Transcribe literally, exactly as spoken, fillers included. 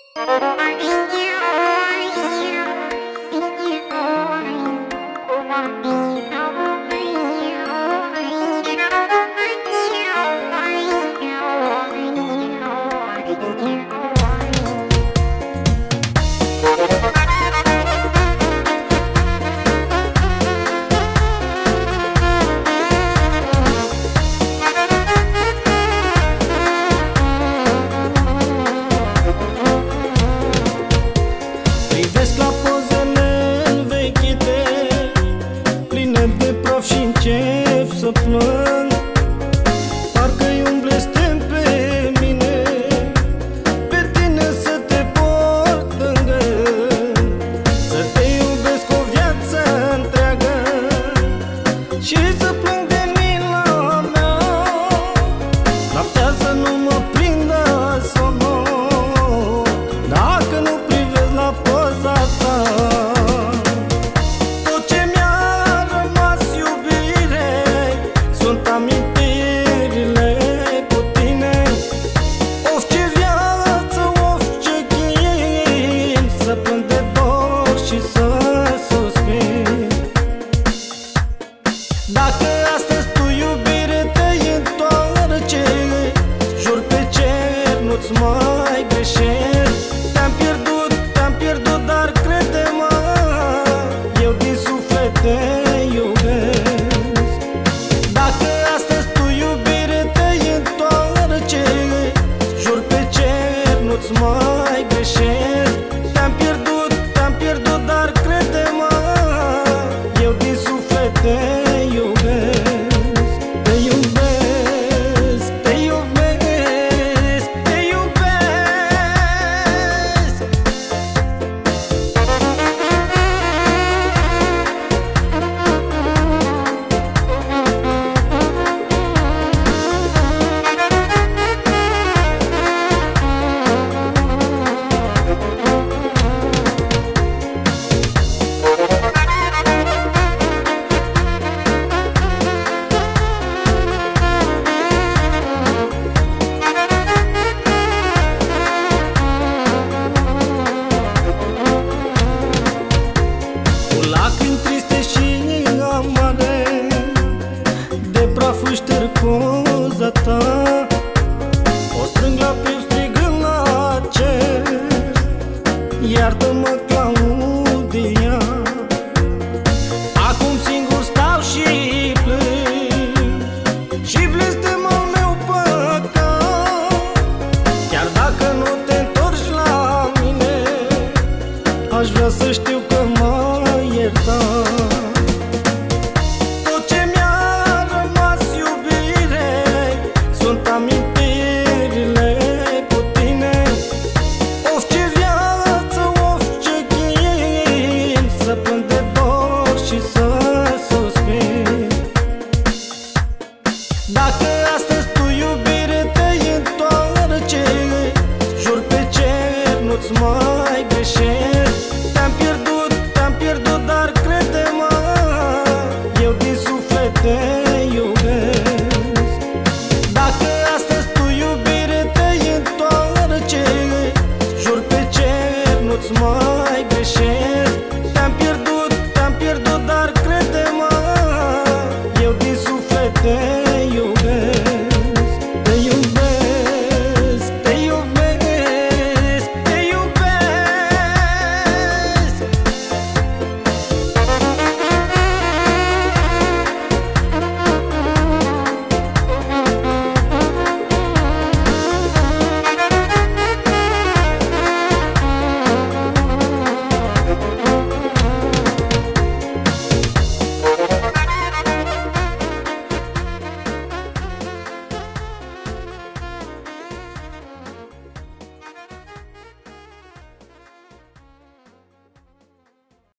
Privesc la pozele învechite, pline de praf și încep să plâng. Parcă-i un blestem pe mine, pe tine să te port în gând, să te iubesc o viață întreagă și să plâng de mila mea. Noaptea să nu mă prindă somnul dacă nu privesc la poza ta. Tot ce mi-a rămas, iubire, sunt amintirile cu tine. Of, ce viață, of, ce chin, să plâng de dor și să suspin. Dacă astăzi tu, iubire, te-ai întoarce, jur pe cer nu-ți mai greșesc. Te-am pierdut, te-am pierdut, dar crede-mă, eu din suflet te iubesc. Dacă astăzi tu, iubire, te-ai întoarce, jur pe cer nu-ți mai greșesc. Te-am pierdut, te-am pierdut, dar crede-mă, eu din suflet te iubesc. Te iubesc, te iubesc, te iubesc. Cu lacrimi triste și amare, de praf își șterg poza ta. O strâng la piept strigând la cer, iartă-mă, Claudia. Acum singur stau și plâng, și blestem al meu păcat. Chiar dacă nu te întorci la mine, aș vrea să știu că m-ai iertat. Tot ce mi-a rămas, iubire, sunt amintirile cu tine. Of, ce viață, of, ce chin, să plâng de dor și să suspin. Dacă astăzi tu, iubire, te-ai întoarce, jur pe cer nu-ți mai